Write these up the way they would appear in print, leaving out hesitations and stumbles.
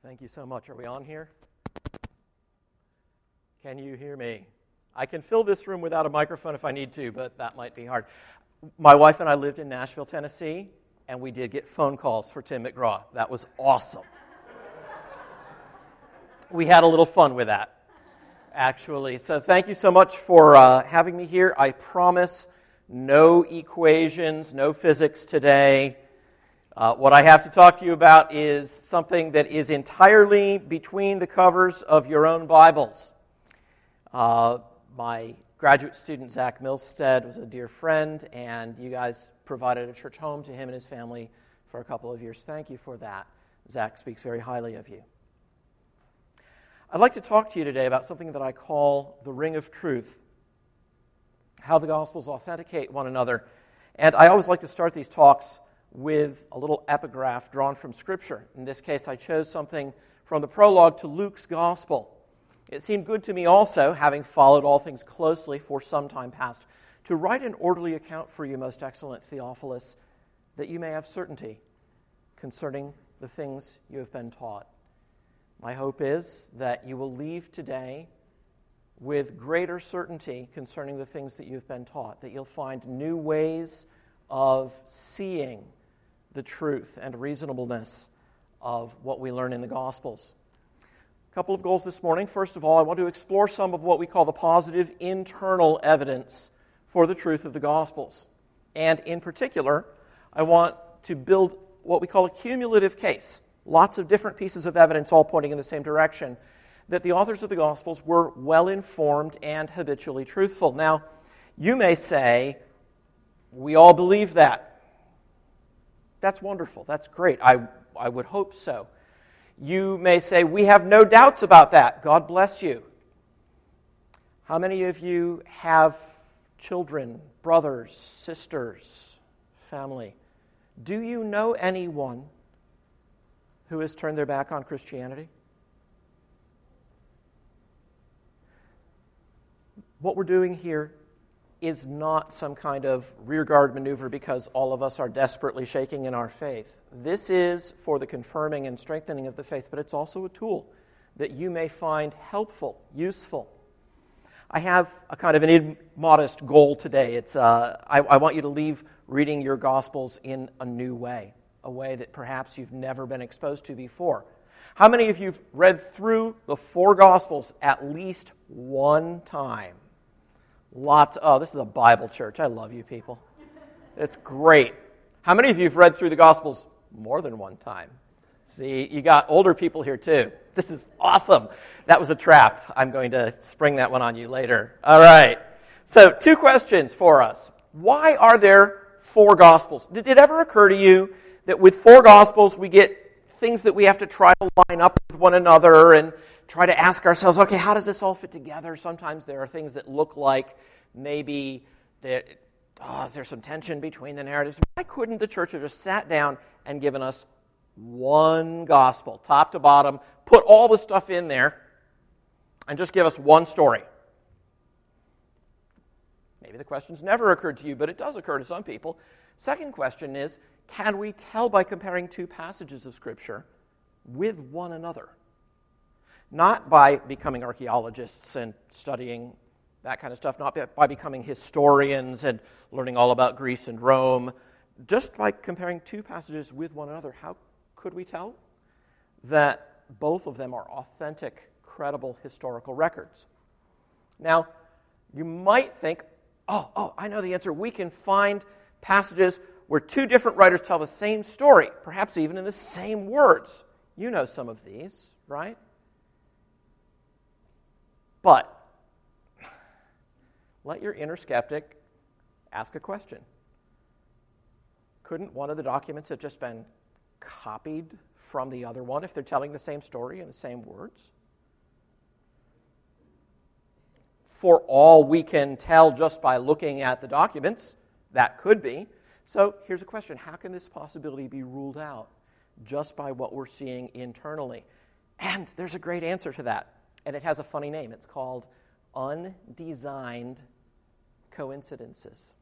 Thank you so much. Are we on here? Can you hear me? I can fill this room without a microphone if I need to, but that might be hard. My wife and I lived in Nashville, Tennessee, and we did get phone calls for Tim McGraw. That was awesome. We had a little fun with that, actually. So thank you so much for having me here. I promise no equations, no physics today. What I have to talk to you about is something that is entirely between the covers of your own Bibles. My graduate student, Zach Milstead, was a dear friend, and you guys provided a church home to him and his family for a couple of years. Thank you for that. Zach speaks very highly of you. I'd like to talk to you today about something that I call the ring of truth, how the Gospels authenticate one another. And I always like to start these talks with a little epigraph drawn from Scripture. In this case, I chose something from the prologue to Luke's Gospel. It seemed good to me also, having followed all things closely for some time past, to write an orderly account for you, most excellent Theophilus, that you may have certainty concerning the things you have been taught. My hope is that you will leave today with greater certainty concerning the things that you've been taught, that you'll find new ways of seeing the truth and reasonableness of what we learn in the Gospels. A couple of goals this morning. First of all, I want to explore some of what we call the positive internal evidence for the truth of the Gospels. And in particular, I want to build what we call a cumulative case. Lots of different pieces of evidence all pointing in the same direction, that the authors of the Gospels were well-informed and habitually truthful. Now, you may say, we all believe that. That's wonderful. That's great. I would hope so. You may say, we have no doubts about that. God bless you. How many of you have children, brothers, sisters, family? Do you know anyone who has turned their back on Christianity? What we're doing here is not some kind of rearguard maneuver because all of us are desperately shaking in our faith. This is for the confirming and strengthening of the faith, but it's also a tool that you may find helpful, useful. I have a kind of an immodest goal today. It's I want you to leave reading your Gospels in a new way, a way that perhaps you've never been exposed to before. How many of you have read through the 4 Gospels at least one time? Lots. Oh, this is a Bible church. I love you people. It's great. How many of you have read through the Gospels more than one time? See, you got older people here too. This is awesome. That was a trap. I'm going to spring that one on you later. All right. So, 2 questions for us. Why are there 4 Gospels? Did it ever occur to you that with 4 Gospels we get things that we have to try to line up with one another and try to ask ourselves, okay, how does this all fit together? Sometimes there are things that look like maybe there's some tension between the narratives. Why couldn't the church have just sat down and given us one gospel, top to bottom, put all the stuff in there, and just give us one story? Maybe the question's never occurred to you, but it does occur to some people. Second question is, can we tell by comparing 2 passages of Scripture with one another? Not by becoming archaeologists and studying that kind of stuff, not by becoming historians and learning all about Greece and Rome, just by comparing 2 passages with one another. How could we tell that both of them are authentic, credible historical records? Now, you might think, oh, I know the answer. We can find passages where 2 different writers tell the same story, perhaps even in the same words. You know some of these, right? But let your inner skeptic ask a question. Couldn't one of the documents have just been copied from the other one if they're telling the same story in the same words? For all we can tell just by looking at the documents, that could be. So here's a question. How can this possibility be ruled out just by what we're seeing internally? And there's a great answer to that. And it has a funny name. It's called undesigned coincidences.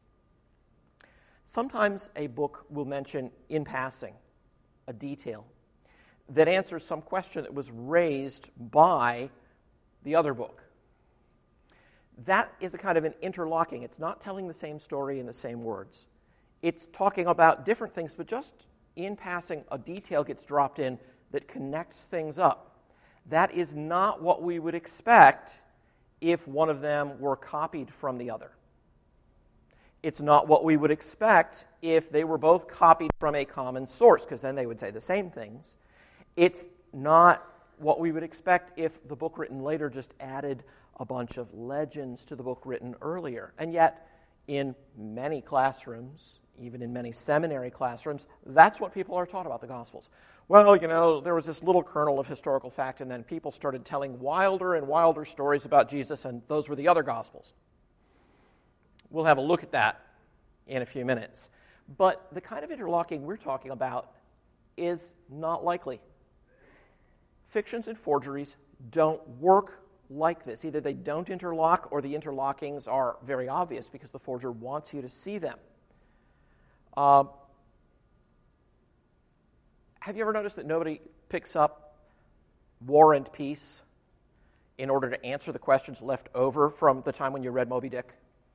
Sometimes a book will mention in passing a detail that answers some question that was raised by the other book. That is a kind of an interlocking. It's not telling the same story in the same words. It's talking about different things, but just in passing, a detail gets dropped in that connects things up. That is not what we would expect if one of them were copied from the other. It's not what we would expect if they were both copied from a common source, because then they would say the same things. It's not what we would expect if the book written later just added a bunch of legends to the book written earlier. And yet, in many classrooms, even in many seminary classrooms, that's what people are taught about the Gospels. Well, there was this little kernel of historical fact, and then people started telling wilder and wilder stories about Jesus, and those were the other Gospels. We'll have a look at that in a few minutes. But the kind of interlocking we're talking about is not likely. Fictions and forgeries don't work like this. Either they don't interlock, or the interlockings are very obvious because the forger wants you to see them. Have you ever noticed that nobody picks up War and Peace in order to answer the questions left over from the time when you read Moby Dick?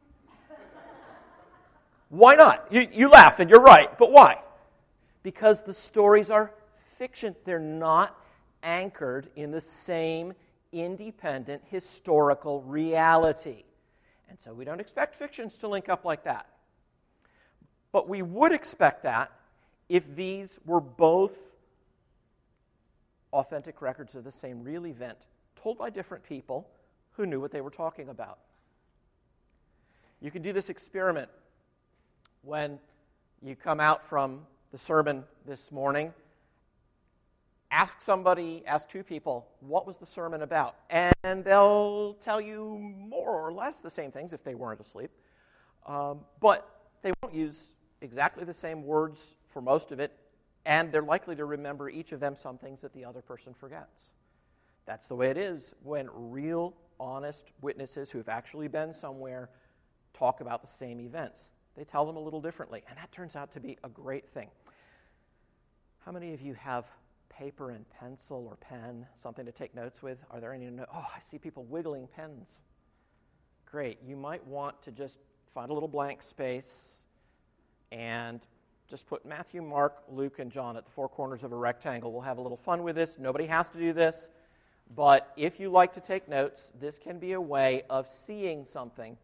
Why not? You laugh, and you're right, but why? Because the stories are fiction. They're not anchored in the same independent historical reality. And so we don't expect fictions to link up like that. But we would expect that if these were both authentic records of the same real event, told by different people who knew what they were talking about. You can do this experiment when you come out from the sermon this morning. Ask two people, what was the sermon about? And they'll tell you more or less the same things if they weren't asleep. But they won't use exactly the same words for most of it, and they're likely to remember each of them some things that the other person forgets. That's the way it is when real, honest witnesses who have actually been somewhere talk about the same events. They tell them a little differently, and that turns out to be a great thing. How many of you have paper and pencil or pen, something to take notes with? Are there any? Oh, I see people wiggling pens. Great. You might want to just find a little blank space and just put Matthew, Mark, Luke, and John at the four corners of a rectangle. We'll have a little fun with this. Nobody has to do this. But if you like to take notes, this can be a way of seeing something.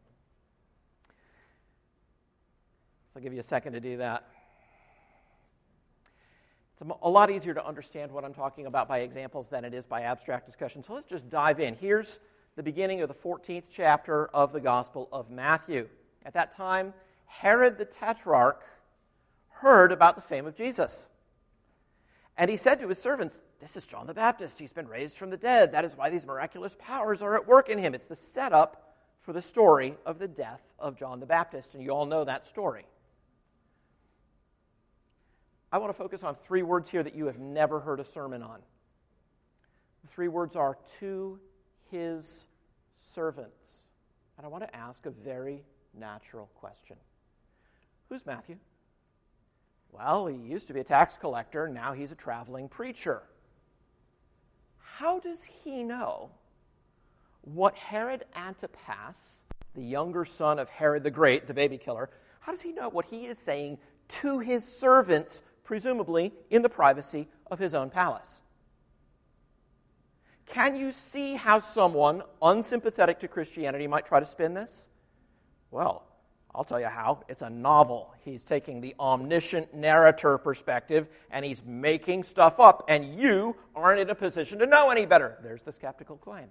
So I'll give you a second to do that. It's a lot easier to understand what I'm talking about by examples than it is by abstract discussion. So let's just dive in. Here's the beginning of the 14th chapter of the Gospel of Matthew. At that time, Herod the Tetrarch heard about the fame of Jesus. And he said to his servants, "This is John the Baptist. He's been raised from the dead. That is why these miraculous powers are at work in him." It's the setup for the story of the death of John the Baptist, and you all know that story. I want to focus on three words here that you have never heard a sermon on. The three words are "to his servants." And I want to ask a very natural question. Who's Matthew? Well, he used to be a tax collector, now he's a traveling preacher. How does he know what Herod Antipas, the younger son of Herod the Great, the baby killer, how does he know what he is saying to his servants, presumably in the privacy of his own palace? Can you see how someone unsympathetic to Christianity might try to spin this? Well, I'll tell you how. It's a novel. He's taking the omniscient narrator perspective, and he's making stuff up, and you aren't in a position to know any better. There's the skeptical claim.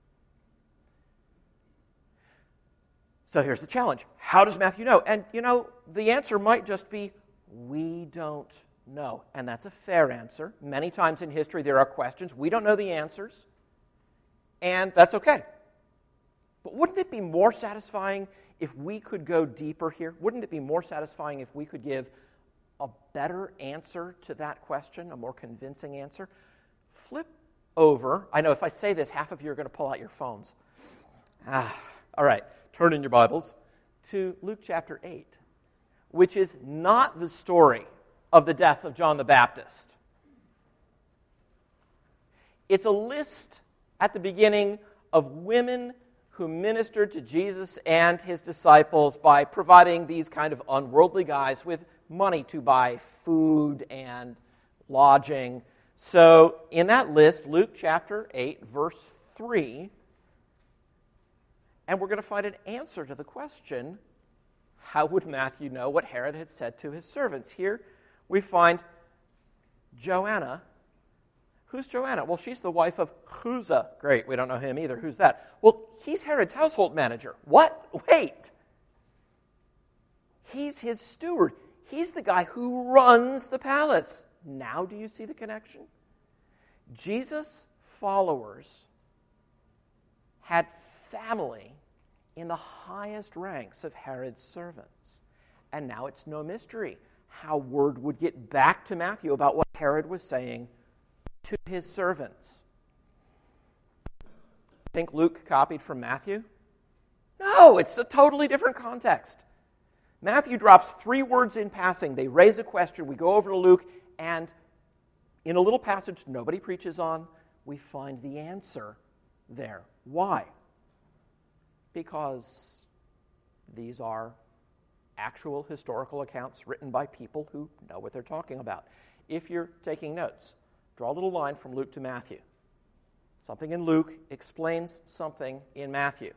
So here's the challenge. How does Matthew know? And, the answer might just be, we don't know. And that's a fair answer. Many times in history there are questions. We don't know the answers, and that's okay. But wouldn't it be more satisfying if we could go deeper here? Wouldn't it be more satisfying if we could give a better answer to that question, a more convincing answer? Flip over. I know if I say this, half of you are going to pull out your phones. All right, turn in your Bibles to Luke chapter 8, which is not the story of the death of John the Baptist. It's a list at the beginning of women who ministered to Jesus and his disciples by providing these kind of unworldly guys with money to buy food and lodging. So in that list, Luke chapter 8, verse 3, and we're going to find an answer to the question, how would Matthew know what Herod had said to his servants? Here we find Joanna. Who's Joanna? Well, she's the wife of Chuza. Great, we don't know him either. Who's that? Well, he's Herod's household manager. What? Wait. He's his steward. He's the guy who runs the palace. Now do you see the connection? Jesus' followers had family in the highest ranks of Herod's servants. And now it's no mystery how word would get back to Matthew about what Herod was saying to his servants. Think Luke copied from Matthew? No, it's a totally different context. Matthew drops 3 words in passing. They raise a question. We go over to Luke, and in a little passage nobody preaches on, we find the answer there. Why? Because these are actual historical accounts written by people who know what they're talking about. If you're taking notes, draw a little line from Luke to Matthew. Something in Luke explains something in Matthew.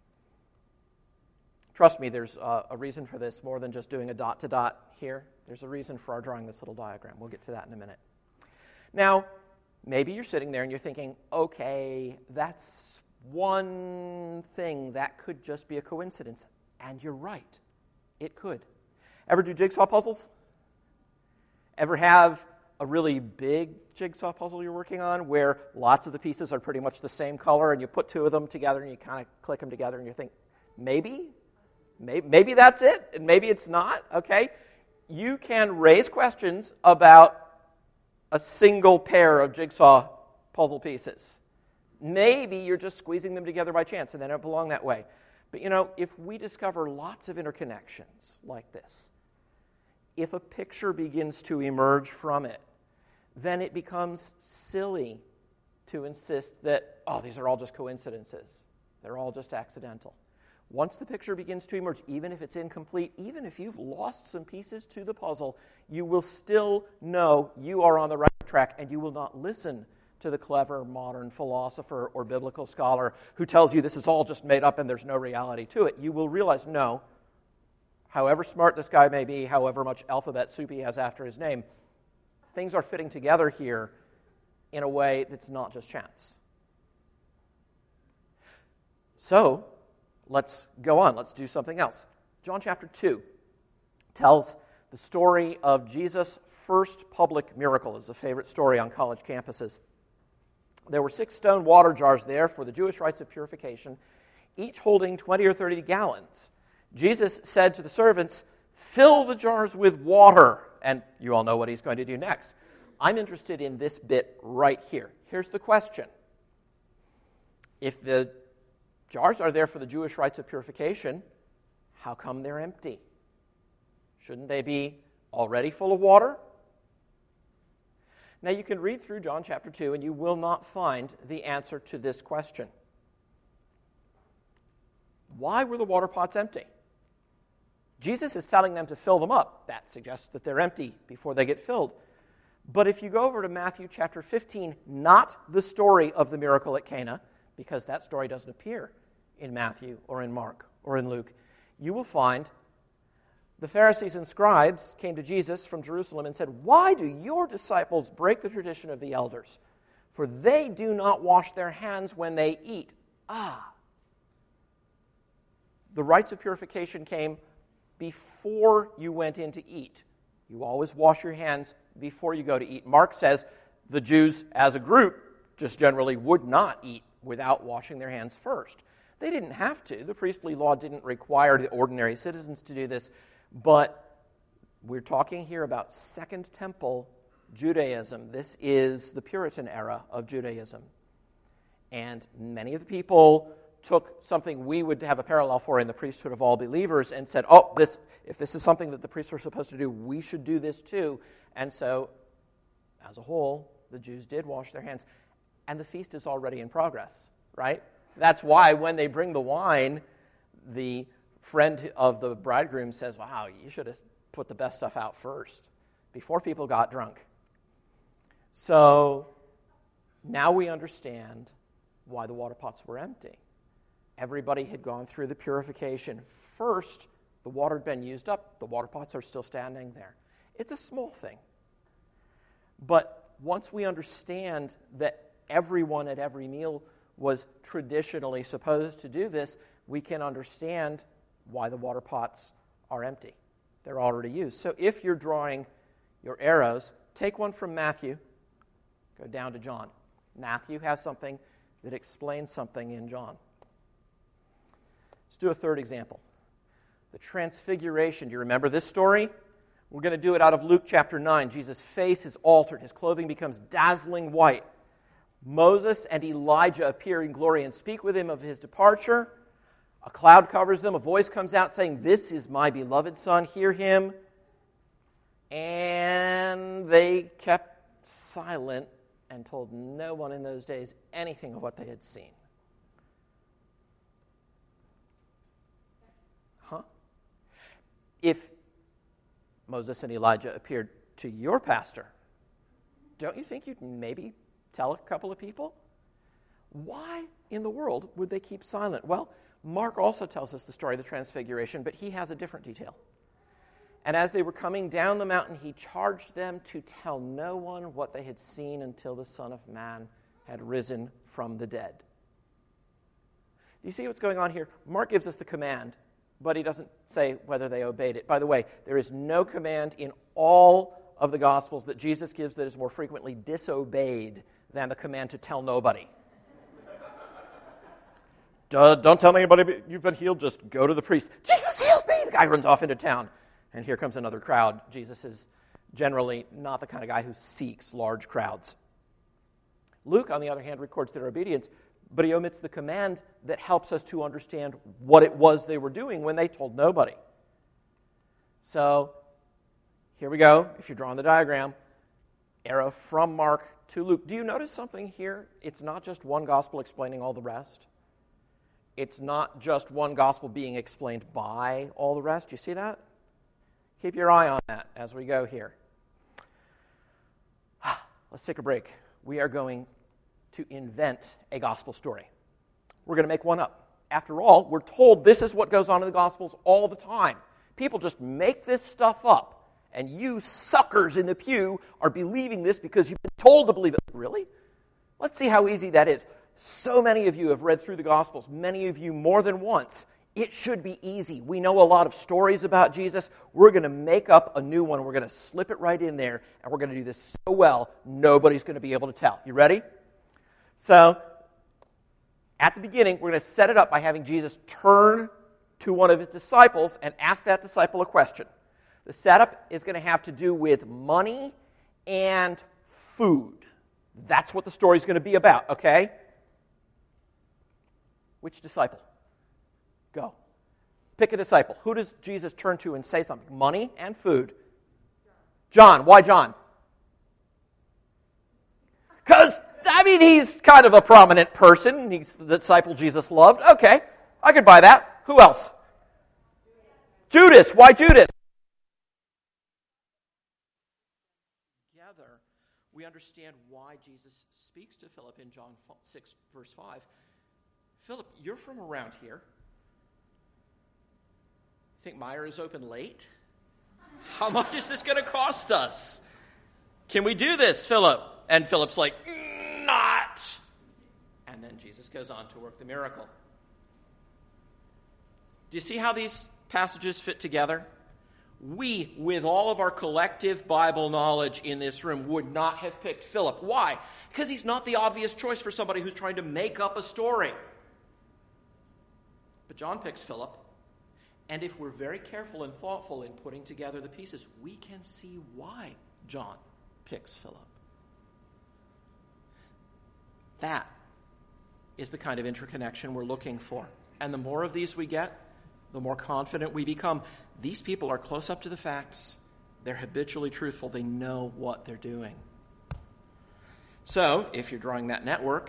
Trust me, there's a reason for this, more than just doing a dot to dot here. There's a reason for our drawing this little diagram. We'll get to that in a minute. Now, maybe you're sitting there and you're thinking, okay, that's one thing that could just be a coincidence. And you're right. It could. Ever do jigsaw puzzles? Ever have a really big jigsaw puzzle you're working on where lots of the pieces are pretty much the same color and you put 2 of them together and you kind of click them together and you think, maybe that's it and maybe it's not, okay? You can raise questions about a single pair of jigsaw puzzle pieces. Maybe you're just squeezing them together by chance and they don't belong that way. But if we discover lots of interconnections like this, if a picture begins to emerge from it, then it becomes silly to insist that, these are all just coincidences. They're all just accidental. Once the picture begins to emerge, even if it's incomplete, even if you've lost some pieces to the puzzle, you will still know you are on the right track and you will not listen to the clever modern philosopher or biblical scholar who tells you this is all just made up and there's no reality to it. You will realize, no, however smart this guy may be, however much alphabet soup he has after his name, things are fitting together here in a way that's not just chance. So, let's go on. Let's do something else. John chapter 2 tells the story of Jesus' first public miracle. It's a favorite story on college campuses. There were 6 stone water jars there for the Jewish rites of purification, each holding 20 or 30 gallons. Jesus said to the servants, "Fill the jars with water." And you all know what he's going to do next. I'm interested in this bit right here. Here's the question. If the jars are there for the Jewish rites of purification, how come they're empty? Shouldn't they be already full of water? Now, you can read through John chapter 2, and you will not find the answer to this question. Why were the water pots empty? Jesus is telling them to fill them up. That suggests that they're empty before they get filled. But if you go over to Matthew chapter 15, not the story of the miracle at Cana, because that story doesn't appear in Matthew or in Mark or in Luke, you will find the Pharisees and scribes came to Jesus from Jerusalem and said, "Why do your disciples break the tradition of the elders? For they do not wash their hands when they eat." The rites of purification came before you went in to eat. You always wash your hands before you go to eat. Mark says the Jews as a group just generally would not eat without washing their hands first. They didn't have to. The priestly law didn't require the ordinary citizens to do this. But we're talking here about Second Temple Judaism. This is the Puritan era of Judaism. And many of the people took something we would have a parallel for in the priesthood of all believers and said, if this is something that the priests are supposed to do, we should do this too. And so, as a whole, the Jews did wash their hands. and the feast is already in progress, right? That's why when they bring the wine, the friend of the bridegroom says, wow, you should have put the best stuff out first, before people got drunk. So now we understand why the water pots were empty. Everybody had gone through the purification. First, the water had been used up. The water pots are still standing there. It's a small thing. But once we understand that everyone at every meal was traditionally supposed to do this, we can understand why the water pots are empty. They're already used. So if you're drawing your arrows, take one from Matthew, go down to John. Matthew has something that explains something in John. Let's do a third example. The Transfiguration. Do you remember this story? We're going to do it out of Luke chapter 9. Jesus' face is altered. His clothing becomes dazzling white. Moses and Elijah appear in glory and speak with him of his departure. A cloud covers them. A voice comes out saying, "This is my beloved Son. Hear him." And they kept silent and told no one in those days anything of what they had seen. Huh? If Moses and Elijah appeared to your pastor, don't you think you'd maybe tell a couple of people? Why in the world would they keep silent? Well, Mark also tells us the story of the Transfiguration, but he has a different detail. And as they were coming down the mountain, he charged them to tell no one what they had seen until the Son of Man had risen from the dead. Do you see what's going on here? Mark gives us the command, but he doesn't say whether they obeyed it. By the way, there is no command in all of the Gospels that Jesus gives that is more frequently disobeyed than the command to tell nobody. Don't tell anybody you've been healed, just go to the priest. Jesus healed me! The guy runs off into town, and here comes another crowd. Jesus is generally not the kind of guy who seeks large crowds. Luke, on the other hand, records their obedience, but he omits the command that helps us to understand what it was they were doing when they told nobody. So, here we go. If you're drawing the diagram, arrow from Mark to Luke. Do you notice something here? It's not just one gospel explaining all the rest. It's not just one gospel being explained by all the rest. You see that? Keep your eye on that as we go here. Let's take a break. We are going to invent a gospel story. We're going to make one up. After all, we're told this is what goes on in the Gospels all the time. People just make this stuff up, and you suckers in the pew are believing this because you've been told to believe it. Really? Let's see how easy that is. So many of you have read through the Gospels, many of you more than once. It should be easy. We know a lot of stories about Jesus. We're going to make up a new one. We're going to slip it right in there, and we're going to do this so well, nobody's going to be able to tell. You ready? So, at the beginning, we're going to set it up by having Jesus turn to one of his disciples and ask that disciple a question. The setup is going to have to do with money and food. That's what the story is going to be about, okay? Which disciple? Go. Pick a disciple. Who does Jesus turn to and say something? Money and food. John. Why John? Because, he's kind of a prominent person. He's the disciple Jesus loved. Okay, I could buy that. Who else? Judas. Why Judas? Together, we understand why Jesus speaks to Philip in John 6, verse 5. Philip, you're from around here. Think Meijer is open late? How much is this going to cost us? Can we do this, Philip? And Philip's like, not. And then Jesus goes on to work the miracle. Do you see how these passages fit together? We, with all of our collective Bible knowledge in this room, would not have picked Philip. Why? Because he's not the obvious choice for somebody who's trying to make up a story. But John picks Philip. And if we're very careful and thoughtful in putting together the pieces, we can see why John picks Philip. That is the kind of interconnection we're looking for. And the more of these we get, the more confident we become. These people are close up to the facts. They're habitually truthful. They know what they're doing. So, if you're drawing that network,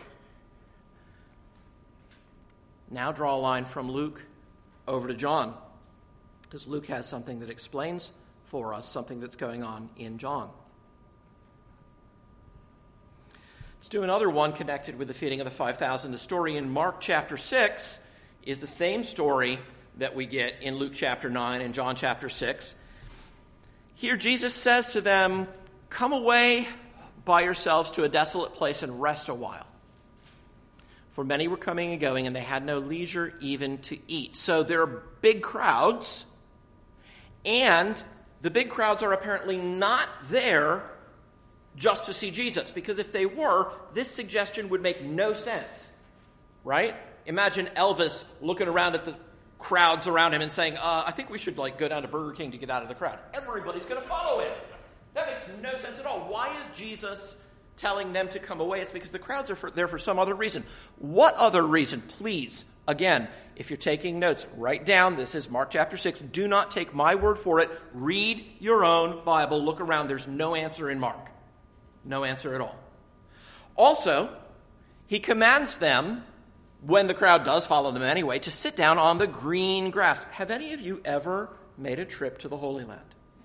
now draw a line from Luke over to John, because Luke has something that explains for us something that's going on in John. Let's do another one connected with the feeding of the 5,000. The story in Mark chapter 6 is the same story that we get in Luke chapter 9 and John chapter 6. Here Jesus says to them, "Come away by yourselves to a desolate place and rest a while." For many were coming and going, and they had no leisure even to eat. So there are big crowds, and the big crowds are apparently not there just to see Jesus, because if they were, this suggestion would make no sense, right? Imagine Elvis looking around at the crowds around him and saying, I think we should go down to Burger King to get out of the crowd. Everybody's going to follow him. That makes no sense at all. Why is Jesus telling them to come away? It's because the crowds are there for some other reason. What other reason? Please, again, if you're taking notes, write down, this is Mark chapter 6. Do not take my word for it. Read your own Bible. Look around. There's no answer in Mark. No answer at all. Also, he commands them, when the crowd does follow them anyway, to sit down on the green grass. Have any of you ever made a trip to the Holy Land?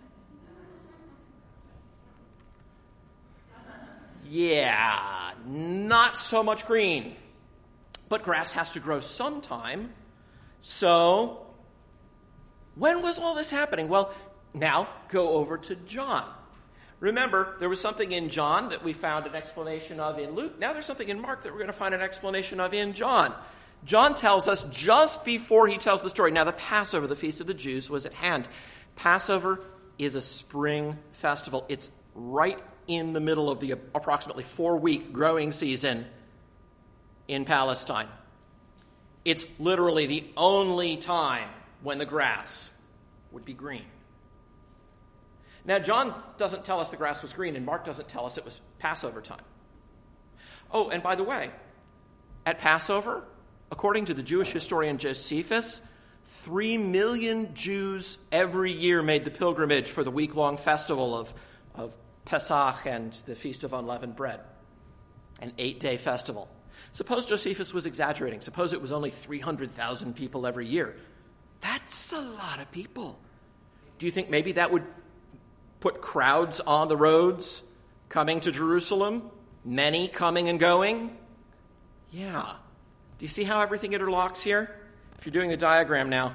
Yeah, not so much green. But grass has to grow sometime. So, when was all this happening? Well, now go over to John. Remember, there was something in John that we found an explanation of in Luke. Now there's something in Mark that we're going to find an explanation of in John. John tells us just before he tells the story. Now the Passover, the feast of the Jews, was at hand. Passover is a spring festival. It's right in the middle of the approximately 4-week growing season in Palestine. It's literally the only time when the grass would be green. Now, John doesn't tell us the grass was green, and Mark doesn't tell us it was Passover time. Oh, and by the way, at Passover, according to the Jewish historian Josephus, 3 million Jews every year made the pilgrimage for the week-long festival of Pesach and the Feast of Unleavened Bread, an 8-day festival. Suppose Josephus was exaggerating. Suppose it was only 300,000 people every year. That's a lot of people. Do you think maybe that would put crowds on the roads coming to Jerusalem? Many coming and going? Yeah. Do you see how everything interlocks here? If you're doing the diagram now,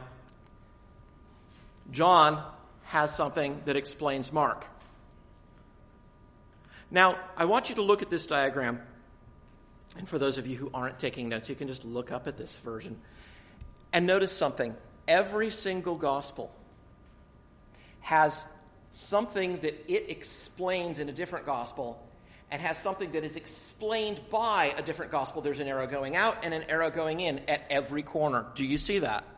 John has something that explains Mark. Now, I want you to look at this diagram. And for those of you who aren't taking notes, you can just look up at this version. And notice something. Every single gospel has something that it explains in a different gospel and has something that is explained by a different gospel. There's an arrow going out and an arrow going in at every corner. Do you see that?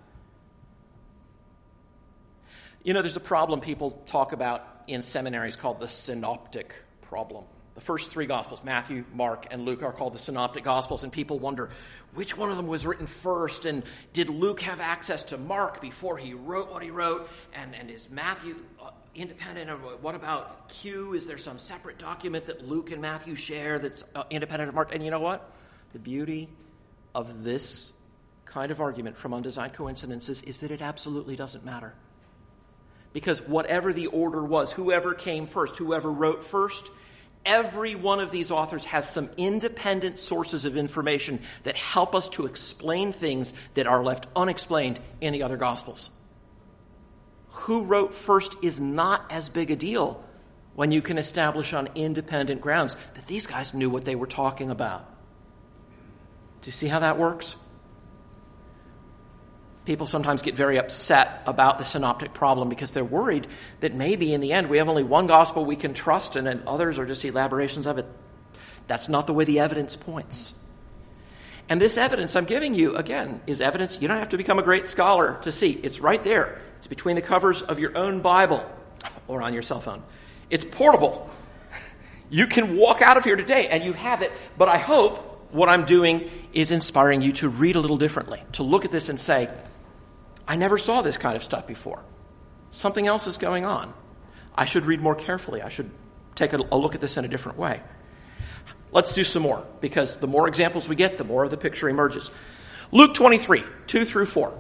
You know, there's a problem people talk about in seminaries called the synoptic problem. The first 3 Gospels, Matthew, Mark, and Luke, are called the Synoptic Gospels, and people wonder which one of them was written first, and did Luke have access to Mark before he wrote what he wrote, and is Matthew independent of, what about Q? Is there some separate document that Luke and Matthew share that's independent of Mark? And you know what? The beauty of this kind of argument from undesigned coincidences is that it absolutely doesn't matter. Because whatever the order was, whoever came first, whoever wrote first, every one of these authors has some independent sources of information that help us to explain things that are left unexplained in the other Gospels. Who wrote first is not as big a deal when you can establish on independent grounds that these guys knew what they were talking about. Do you see how that works? People sometimes get very upset about the synoptic problem because they're worried that maybe in the end we have only one gospel we can trust and then others are just elaborations of it. That's not the way the evidence points. And this evidence I'm giving you, again, is evidence you don't have to become a great scholar to see. It's right there. It's between the covers of your own Bible or on your cell phone. It's portable. You can walk out of here today and you have it, but I hope what I'm doing is inspiring you to read a little differently, to look at this and say, I never saw this kind of stuff before. Something else is going on. I should read more carefully. I should take a look at this in a different way. Let's do some more, because the more examples we get, the more of the picture emerges. Luke 23, 2 through 4.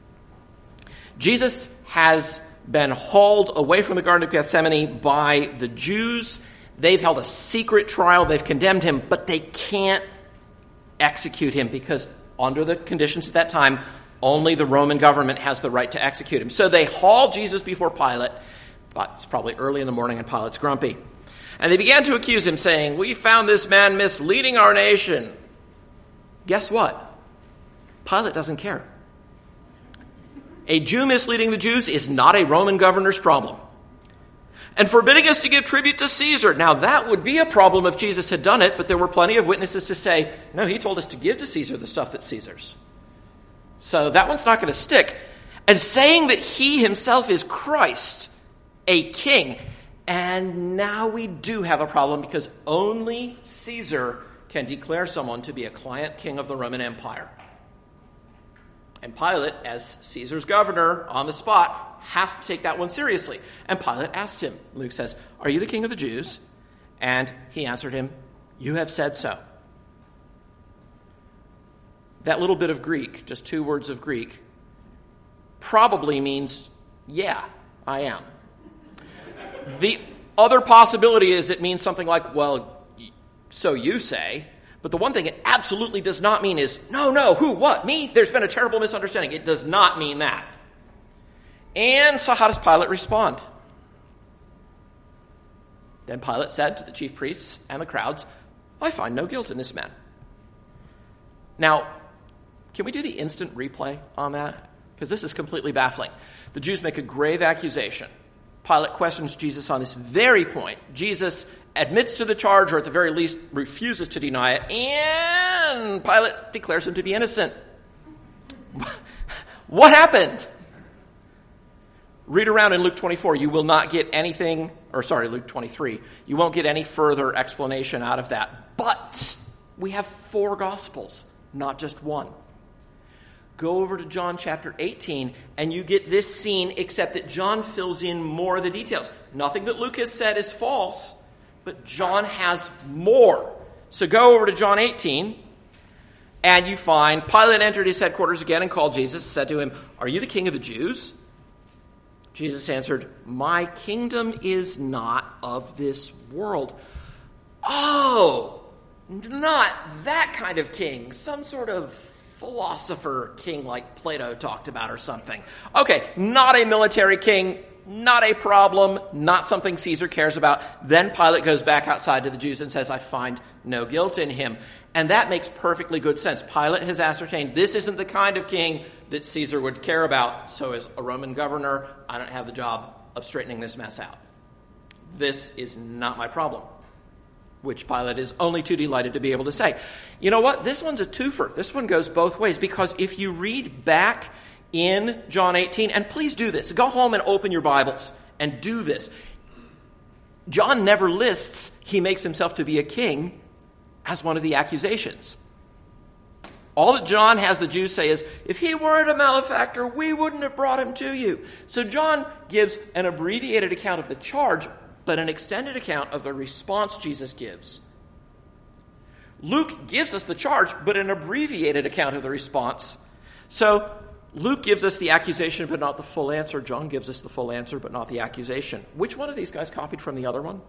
Jesus has been hauled away from the Garden of Gethsemane by the Jews. They've held a secret trial. They've condemned him, but they can't execute him because under the conditions at that time, only the Roman government has the right to execute him. So they haul Jesus before Pilate. But it's probably early in the morning and Pilate's grumpy. And they began to accuse him, saying, "We found this man misleading our nation." Guess what? Pilate doesn't care. A Jew misleading the Jews is not a Roman governor's problem. And forbidding us to give tribute to Caesar. Now that would be a problem if Jesus had done it, but there were plenty of witnesses to say, no, he told us to give to Caesar the stuff that's Caesar's. So that one's not going to stick. And saying that he himself is Christ, a king. And now we do have a problem because only Caesar can declare someone to be a client king of the Roman Empire. And Pilate, as Caesar's governor on the spot, has to take that one seriously. And Pilate asked him, Luke says, "Are you the king of the Jews?" And he answered him, "You have said so." That little bit of Greek, just 2 words of Greek, probably means, yeah, I am. The other possibility is it means something like, well, so you say. But the one thing it absolutely does not mean is, no, who, what, me? There's been a terrible misunderstanding. It does not mean that. And so how does Pilate respond? Then Pilate said to the chief priests and the crowds, "I find no guilt in this man." Now, can we do the instant replay on that? Because this is completely baffling. The Jews make a grave accusation. Pilate questions Jesus on this very point. Jesus admits to the charge, or at the very least refuses to deny it, and Pilate declares him to be innocent. What happened? Read around in Luke 24. You will not get anything, Luke 23. You won't get any further explanation out of that. But we have 4 Gospels, not just one. Go over to John chapter 18, and you get this scene, except that John fills in more of the details. Nothing that Luke has said is false, but John has more. So go over to John 18, and you find Pilate entered his headquarters again and called Jesus, said to him, "Are you the king of the Jews?" Jesus answered, "My kingdom is not of this world." Oh, not that kind of king. Some sort of philosopher king like Plato talked about or something. Okay, not a military king, not a problem, not something Caesar cares about. Then Pilate goes back outside to the Jews and says, "I find no guilt in him." And that makes perfectly good sense. Pilate has ascertained this isn't the kind of king that Caesar would care about. So as a Roman governor, I don't have the job of straightening this mess out. This is not my problem. Which Pilate is only too delighted to be able to say. You know what? This one's a twofer. This one goes both ways, because if you read back in John 18, and please do this. Go home and open your Bibles and do this. John never lists he makes himself to be a king as one of the accusations. All that John has the Jews say is, if he weren't a malefactor, we wouldn't have brought him to you. So John gives an abbreviated account of the charge, but an extended account of the response Jesus gives. Luke gives us the charge, but an abbreviated account of the response. So Luke gives us the accusation, but not the full answer. John gives us the full answer, but not the accusation. Which one of these guys copied from the other one?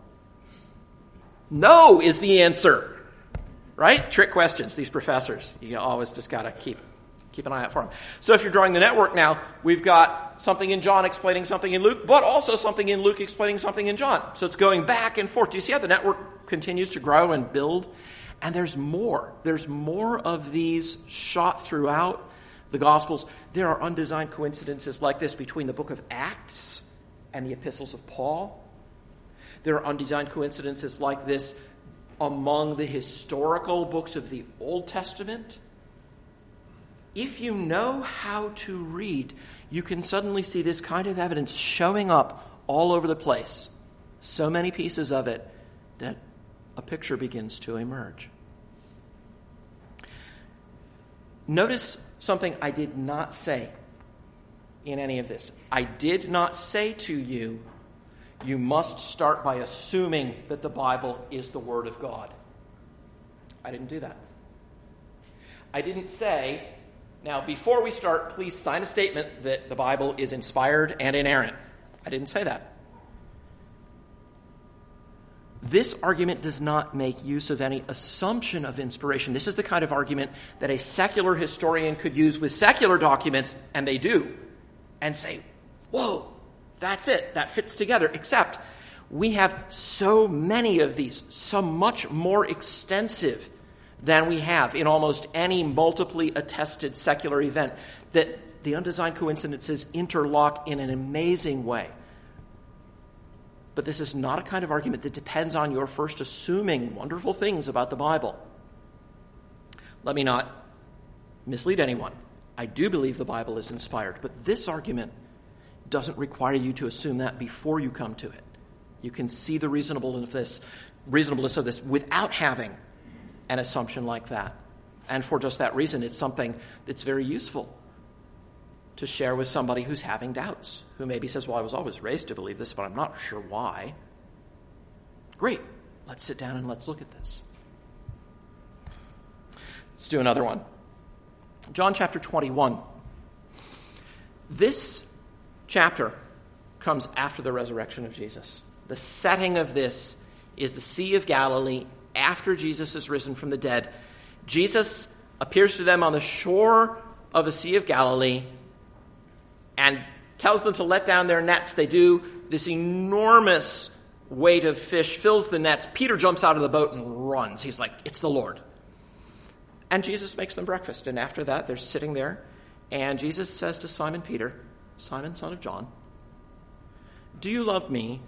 No is the answer. Right? Trick questions, these professors. You always just got to keep an eye out for them. So if you're drawing the network now, we've got something in John explaining something in Luke, but also something in Luke explaining something in John. So it's going back and forth. Do you see how the network continues to grow and build? And there's more. There's more of these shot throughout the Gospels. There are undesigned coincidences like this between the book of Acts and the epistles of Paul. There are undesigned coincidences like this among the historical books of the Old Testament. If you know how to read, you can suddenly see this kind of evidence showing up all over the place. So many pieces of it that a picture begins to emerge. Notice something I did not say in any of this. I did not say to you, you must start by assuming that the Bible is the Word of God. I didn't do that. I didn't say, now before we start, please sign a statement that the Bible is inspired and inerrant. I didn't say that. This argument does not make use of any assumption of inspiration. This is the kind of argument that a secular historian could use with secular documents, and they do, and say, whoa, that's it, that fits together, except we have so many of these, so much more extensive than we have in almost any multiply attested secular event, that the undesigned coincidences interlock in an amazing way. But this is not a kind of argument that depends on your first assuming wonderful things about the Bible. Let me not mislead anyone. I do believe the Bible is inspired, but this argument doesn't require you to assume that before you come to it. You can see the reasonableness of this without having an assumption like that. And for just that reason, it's something that's very useful to share with somebody who's having doubts, who maybe says, well, I was always raised to believe this, but I'm not sure why. Great. Let's sit down and let's look at this. Let's do another one. John chapter 21. This chapter comes after the resurrection of Jesus. The setting of this is the Sea of Galilee after Jesus is risen from the dead. Jesus appears to them on the shore of the Sea of Galilee and tells them to let down their nets. They do. This enormous weight of fish fills the nets. Peter jumps out of the boat and runs. He's like, it's the Lord. And Jesus makes them breakfast. And after that, they're sitting there. And Jesus says to Simon Peter, Simon, son of John, do you love me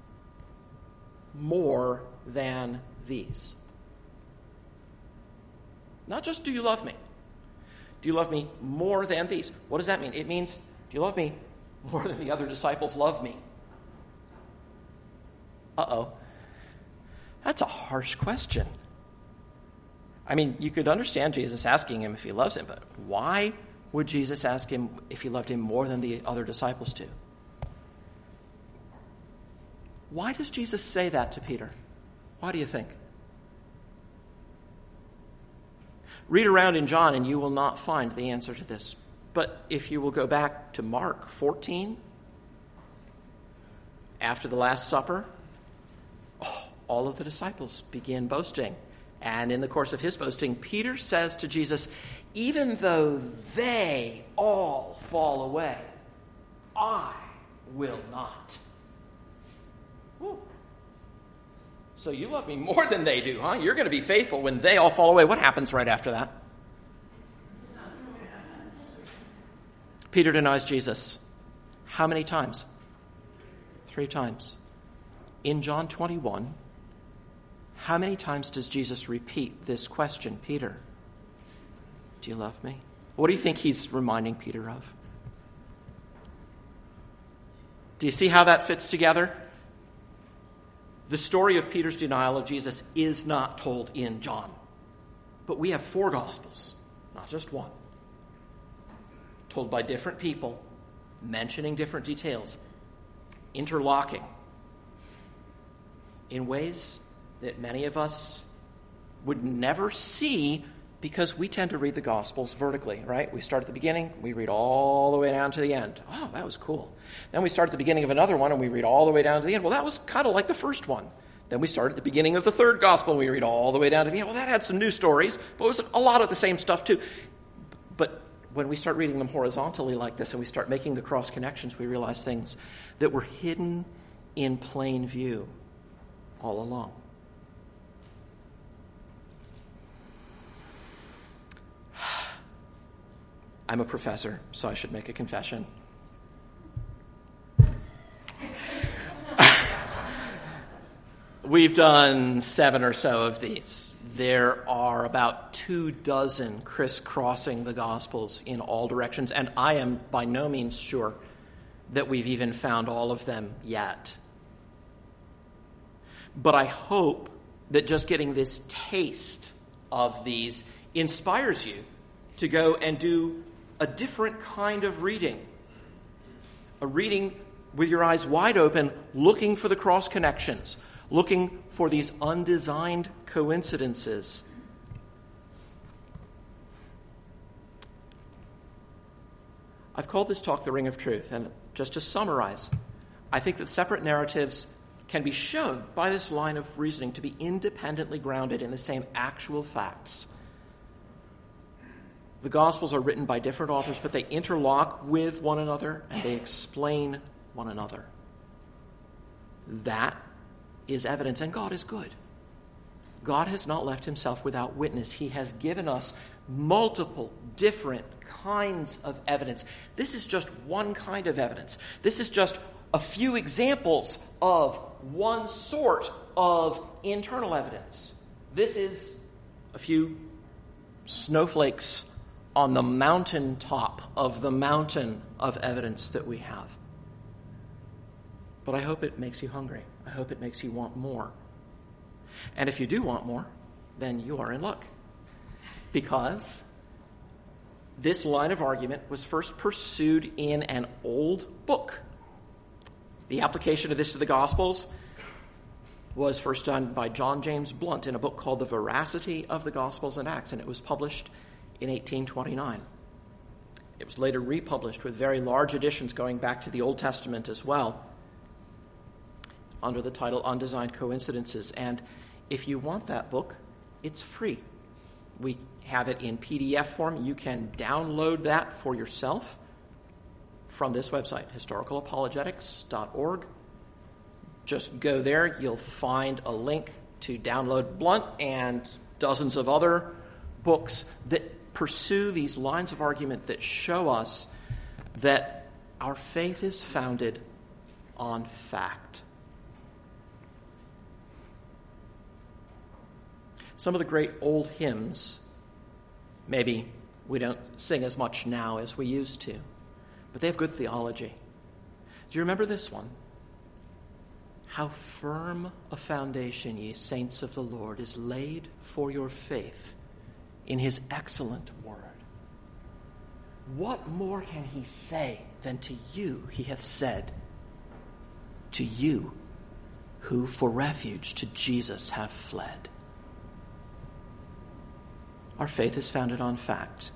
more than these? Not just do you love me. Do you love me more than these? What does that mean? It means, do you love me more than the other disciples love me? Uh-oh. That's a harsh question. I mean, you could understand Jesus asking him if he loves him, but why would Jesus ask him if he loved him more than the other disciples do? Why does Jesus say that to Peter? Why do you think? Read around in John and you will not find the answer to this. But if you will go back to Mark 14, after the Last Supper, all of the disciples begin boasting. And in the course of his boasting, Peter says to Jesus, even though they all fall away, I will not. Woo. So you love me more than they do, huh? You're going to be faithful when they all fall away. What happens right after that? Peter denies Jesus. How many times? 3 times. In John 21, how many times does Jesus repeat this question? Peter, do you love me? What do you think he's reminding Peter of? Do you see how that fits together? The story of Peter's denial of Jesus is not told in John. But we have 4 Gospels, not just one, told by different people, mentioning different details, interlocking in ways that many of us would never see because we tend to read the Gospels vertically, right? We start at the beginning, we read all the way down to the end. Oh, that was cool. Then we start at the beginning of another one and we read all the way down to the end. Well, that was kind of like the first one. Then we start at the beginning of the 3rd Gospel and we read all the way down to the end. Well, that had some new stories, but it was a lot of the same stuff too. But when we start reading them horizontally like this and we start making the cross connections, we realize things that were hidden in plain view all along. I'm a professor, so I should make a confession. We've done 7 or so of these. There are about 24 crisscrossing the Gospels in all directions, and I am by no means sure that we've even found all of them yet. But I hope that just getting this taste of these inspires you to go and do a different kind of reading. A reading with your eyes wide open, looking for the cross connections, looking for these undesigned coincidences I've called this talk The Ring of Truth, and just to summarize, I think that separate narratives can be shown by this line of reasoning to be independently grounded in the same actual facts. The Gospels are written by different authors, but they interlock with one another and they explain one another. That is evidence, and God is good. God has not left himself without witness. He has given us multiple different kinds of evidence. This is just one kind of evidence. This is just a few examples of one sort of internal evidence. This is a few snowflakes on the mountaintop of the mountain of evidence that we have. But I hope it makes you hungry. I hope it makes you want more. And if you do want more, then you are in luck. Because this line of argument was first pursued in an old book. The application of this to the Gospels was first done by John James Blunt in a book called The Veracity of the Gospels and Acts, and it was published in 1829. It was later republished with very large editions going back to the Old Testament as well, under the title Undesigned Coincidences. And if you want that book, it's free. We have it in PDF form. You can download that for yourself from this website, historicalapologetics.org. Just go there. You'll find a link to download Blunt and dozens of other books that pursue these lines of argument that show us that our faith is founded on fact. Some of the great old hymns, maybe we don't sing as much now as we used to, but they have good theology. Do you remember this one? How firm a foundation, ye saints of the Lord, is laid for your faith in his excellent word. What more can he say than to you he hath said, to you who for refuge to Jesus have fled? Our faith is founded on fact.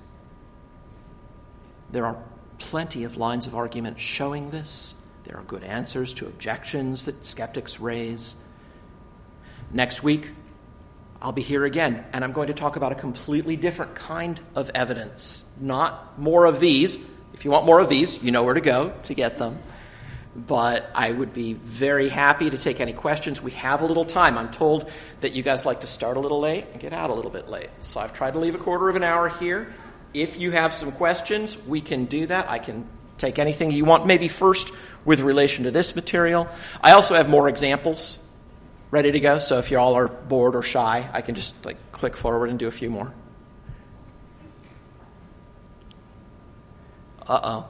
There are plenty of lines of argument showing this. There are good answers to objections that skeptics raise. Next week, I'll be here again, and I'm going to talk about a completely different kind of evidence. Not more of these. If you want more of these, you know where to go to get them. But I would be very happy to take any questions. We have a little time. I'm told that you guys like to start a little late and get out a little bit late. So I've tried to leave a quarter of an hour here. If you have some questions, we can do that. I can take anything you want, maybe first with relation to this material. I also have more examples ready to go. So if you all are bored or shy, I can just click forward and do a few more. Uh-oh.